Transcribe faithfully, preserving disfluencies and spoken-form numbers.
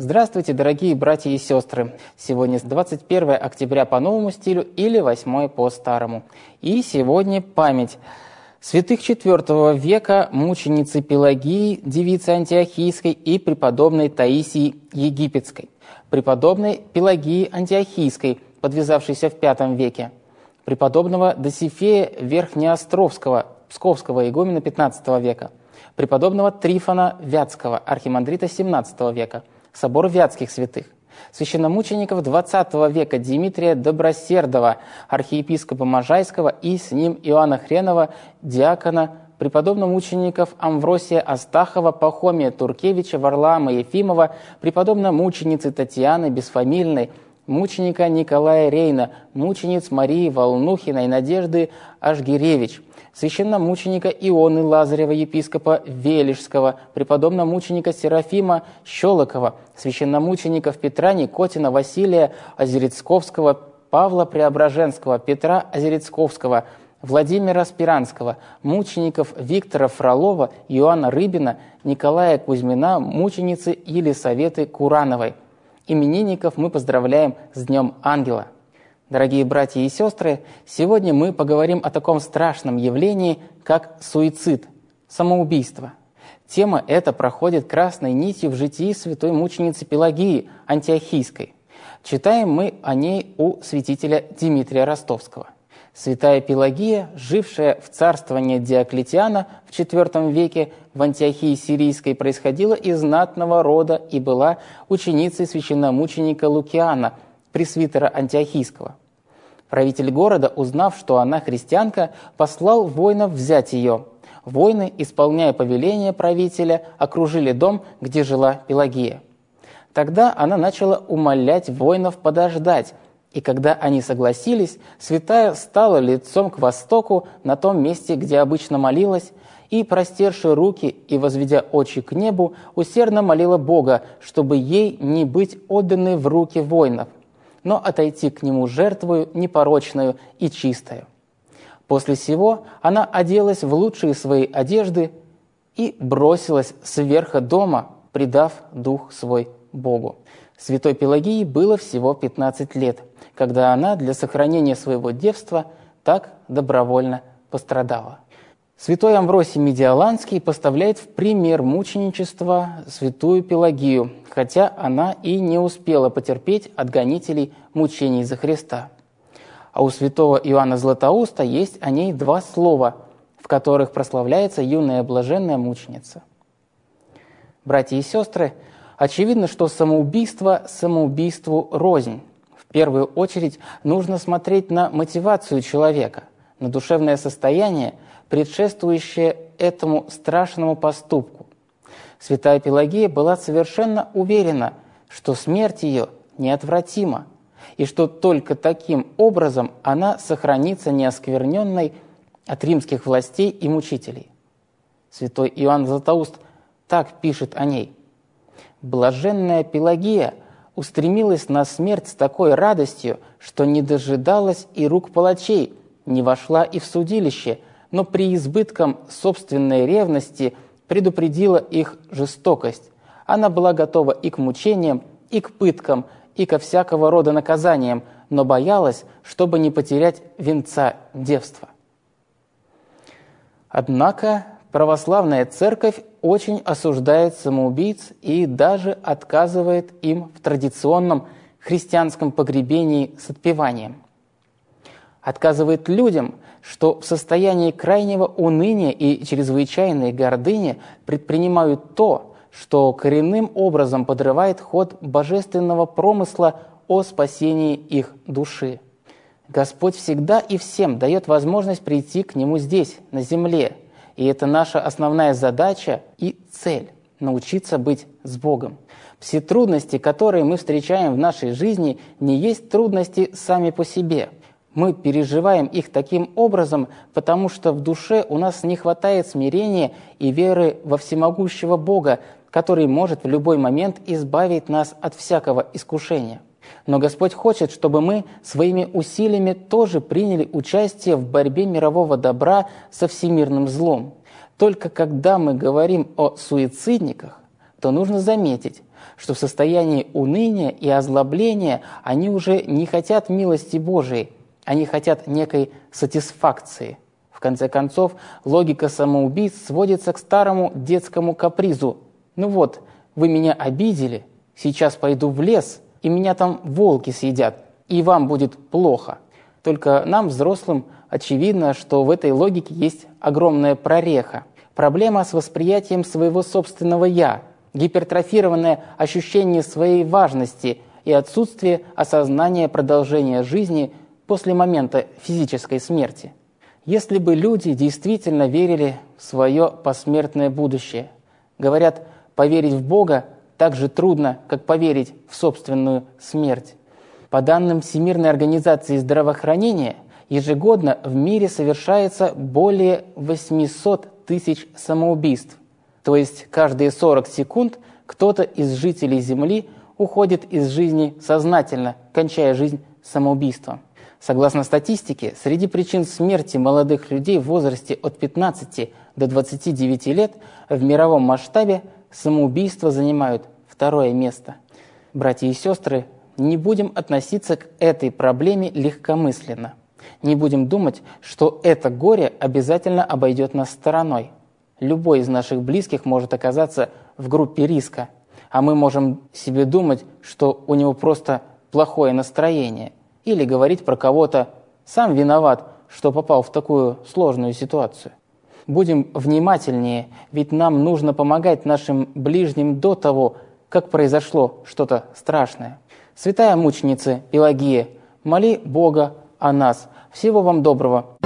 Здравствуйте, дорогие братья и сестры! Сегодня двадцать первое октября по новому стилю или восьмое по старому. И сегодня память святых четвёртого века мученицы Пелагии, девицы Антиохийской и преподобной Таисии Египетской, преподобной Пелагии Антиохийской, подвязавшейся в пятом веке, преподобного Досифея Верхнеостровского, псковского игумена пятнадцатого века, преподобного Трифона Вятского, архимандрита семнадцатого века, собор Вятских святых, священномучеников двадцатого века Дмитрия Добросердова, архиепископа Можайского, и с ним Иоанна Хренова, диакона, преподобно-мучеников Амвросия Астахова, Пахомия Туркевича, Варлаама Ефимова, преподобно-мученицы Татьяны Бесфамильной, мученика Николая Рейна, мучениц Марии Волнухиной, Надежды Ашгиревич, священномученика Ионы Лазарева, епископа Велишского, преподобно-мученика Серафима Щелокова, священномучеников Петра Никотина, Василия Озерецковского, Павла Преображенского, Петра Озерецковского, Владимира Спиранского, мучеников Виктора Фролова, Иоанна Рыбина, Николая Кузьмина, мученицы Елисаветы Курановой. Именинников мы поздравляем с Днем Ангела. Дорогие братья и сестры, сегодня мы поговорим о таком страшном явлении, как суицид, самоубийство. Тема эта проходит красной нитью в житии святой мученицы Пелагии Антиохийской. Читаем мы о ней у святителя Дмитрия Ростовского. Святая Пелагия, жившая в царствовании Диоклетиана в четвёртом веке в Антиохии Сирийской, происходила из знатного рода и была ученицей священномученика Лукиана, пресвитера Антиохийского. Правитель города, узнав, что она христианка, послал воинов взять ее. Воины, исполняя повеление правителя, окружили дом, где жила Пелагия. Тогда она начала умолять воинов подождать, и когда они согласились, святая стала лицом к востоку на том месте, где обычно молилась, и, простерши руки и возведя очи к небу, усердно молила Бога, чтобы ей не быть отданной в руки воинов, но отойти к нему жертвою непорочную и чистою. После сего она оделась в лучшие свои одежды и бросилась сверху дома, предав дух свой Богу. Святой Пелагии было всего пятнадцать лет, когда она для сохранения своего девства так добровольно пострадала. Святой Амвросий Медиаланский поставляет в пример мученичества святую Пелагию, хотя она и не успела потерпеть от гонителей мучений за Христа. А у святого Иоанна Златоуста есть о ней два слова, в которых прославляется юная блаженная мученица. Братья и сестры, очевидно, что самоубийство самоубийству рознь. В первую очередь нужно смотреть на мотивацию человека, на душевное состояние, предшествующее этому страшному поступку. Святая Пелагия была совершенно уверена, что смерть ее неотвратима, и что только таким образом она сохранится неоскверненной от римских властей и мучителей. Святой Иоанн Златоуст так пишет о ней: «Блаженная Пелагия устремилась на смерть с такой радостью, что не дожидалась и рук палачей, не вошла и в судилище, но при избытком собственной ревности предупредила их жестокость. Она была готова и к мучениям, и к пыткам, и ко всякого рода наказаниям, но боялась, чтобы не потерять венца девства». Однако православная церковь очень осуждает самоубийц и даже отказывает им в традиционном христианском погребении с отпеванием. Отказывает людям, что в состоянии крайнего уныния и чрезвычайной гордыни предпринимают то, что коренным образом подрывает ход божественного промысла о спасении их души. Господь всегда и всем дает возможность прийти к Нему здесь, на земле, и это наша основная задача и цель – научиться быть с Богом. Все трудности, которые мы встречаем в нашей жизни, не есть трудности сами по себе. Мы переживаем их таким образом, потому что в душе у нас не хватает смирения и веры во всемогущего Бога, который может в любой момент избавить нас от всякого искушения. Но Господь хочет, чтобы мы своими усилиями тоже приняли участие в борьбе мирового добра со всемирным злом. Только когда мы говорим о суицидниках, то нужно заметить, что в состоянии уныния и озлобления они уже не хотят милости Божией, они хотят некой сатисфакции. В конце концов, логика самоубийц сводится к старому детскому капризу. Ну вот, вы меня обидели, сейчас пойду в лес, и меня там волки съедят, и вам будет плохо. Только нам, взрослым, очевидно, что в этой логике есть огромная прореха. Проблема с восприятием своего собственного «я», гипертрофированное ощущение своей важности и отсутствие осознания продолжения жизни после момента физической смерти. Если бы люди действительно верили в свое посмертное будущее, говорят, поверить в Бога так же трудно, как поверить в собственную смерть. По данным Всемирной организации здравоохранения, ежегодно в мире совершается более восемьсот тысяч самоубийств. То есть каждые сорок секунд кто-то из жителей Земли уходит из жизни сознательно, кончая жизнь самоубийством. Согласно статистике, среди причин смерти молодых людей в возрасте от пятнадцати до двадцати девяти лет в мировом масштабе самоубийства занимают второе место. Братья и сестры, не будем относиться к этой проблеме легкомысленно. Не будем думать, что это горе обязательно обойдет нас стороной. Любой из наших близких может оказаться в группе риска, а мы можем себе думать, что у него просто плохое настроение, или говорить про кого-то «сам виноват, что попал в такую сложную ситуацию». Будем внимательнее, ведь нам нужно помогать нашим ближним до того, как произошло что-то страшное. Святая мученица Пелагия, моли Бога о нас. Всего вам доброго.